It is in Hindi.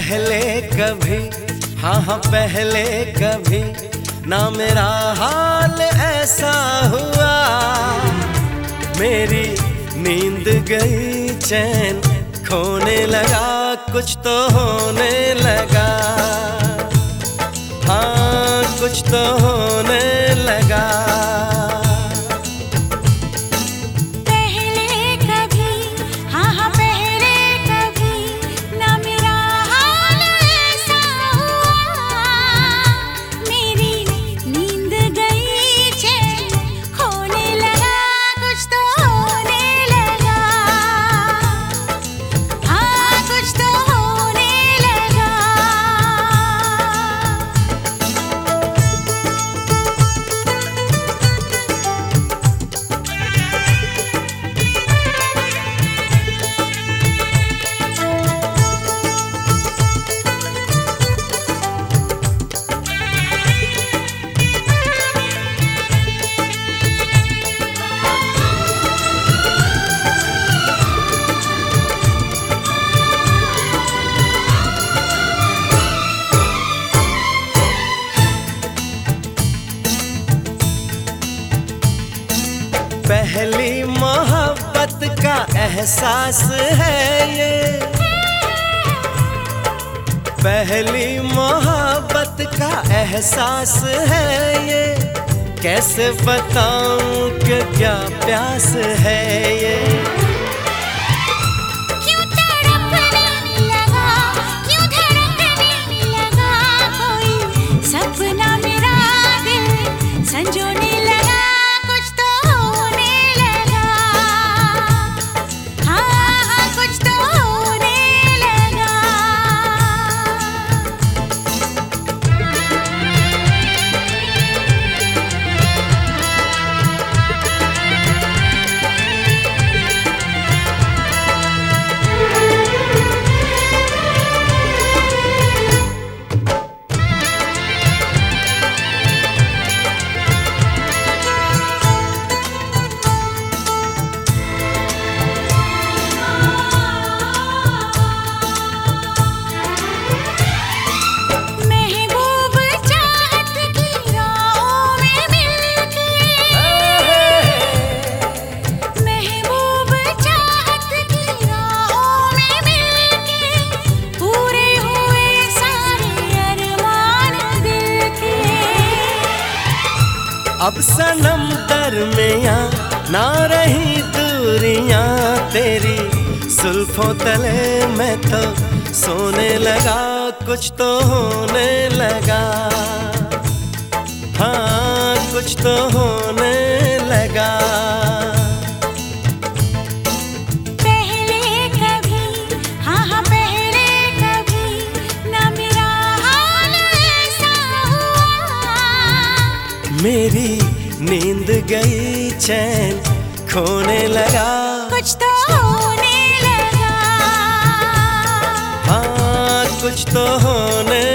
पहले कभी, हाँ हाँ पहले कभी ना मेरा हाल ऐसा हुआ। मेरी नींद गई, चैन खोने लगा, कुछ तो होने लगा। हाँ कुछ तो होने लगा। पहली मोहब्बत का एहसास है ये, पहली मोहब्बत का एहसास है ये। कैसे बताऊं कि क्या प्यास है ये। क्यों तड़पने लगा, क्यों धड़कने लगा, कोई सपना मेरा दिल संजोने लगा। अब सनम दरमियाँ ना रही दूरियां तेरी, जुल्फों तले मैं तो सोने लगा, कुछ तो होने लगा। हाँ कुछ तो होने लगा। पहले कभी, हाँ हाँ पहले कभी ना मेरा हाल ऐसा हुआ। मेरी नींद गई, चैन खोने लगा, कुछ तो होने लगा। हाँ कुछ तो होने